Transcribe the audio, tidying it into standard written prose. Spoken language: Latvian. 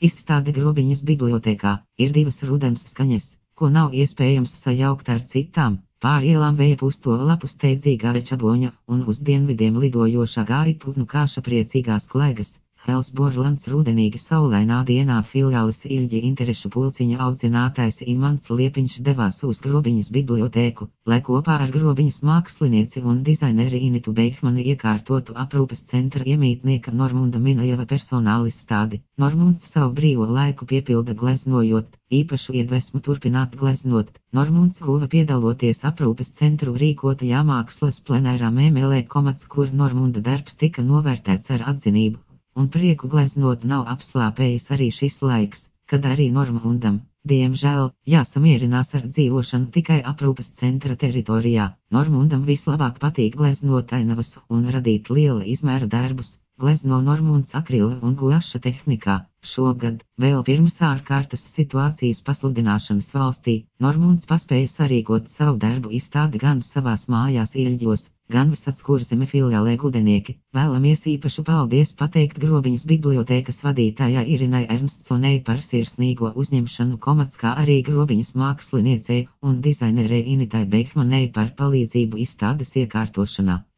Izstāde Grobiņas bibliotēkā ir divas rudens skaņas, ko nav iespējams sajaukt ar citām. Pāri ielām vēja pusto lapu steidzīgā čaboņa un uz dienvidiem lidojošā gāriputnu kāša priecīgās klaigas. Helsborlands rudenīga saulainā dienā filiālis Ilģi interešu pulciņa audzinātājs Imants Liepiņš devās uz Grobiņas bibliotēku, lai kopā ar Grobiņas mākslinieci un dizaineri Initu Beihmani iekārtotu aprūpes centra iemītnieka Normunda Minajeva personālis stādi. Normunds savu brīvo laiku piepilda gleznojot, īpašu iedvesmu turpināt gleznot. Normunds guva piedaloties aprūpes centru rīkotajā mākslas plenērā mēmelē komats, kur Normunda darbs tika novērtēts ar atzinību. Un prieku gleznot nav apslāpējis arī šis laiks, kad arī Normundam, diemžēl, jāsamierinās ar dzīvošanu tikai aprūpes centra teritorijā. Normundam vislabāk patīk gleznot ainavas un radīt liela izmēra darbus. Glezno Normunds akrila un guaša tehnikā. Šogad, vēl pirms ārkārtas situācijas pasludināšanas valstī, Normunds paspēja sarīkot savu darbu izstādi gan savās mājās Ieļģos, gan Visackurzeme filiālē Gudenieki. Vēlamies īpašu paldies pateikt Grobiņas bibliotēkas vadītājai Irinai Ernstsonei par sirsnīgo uzņemšanu komats, kā arī Grobiņas māksliniecei un dizainerei Initai Beihmanei par palīdzību izstādes iekārtošanā.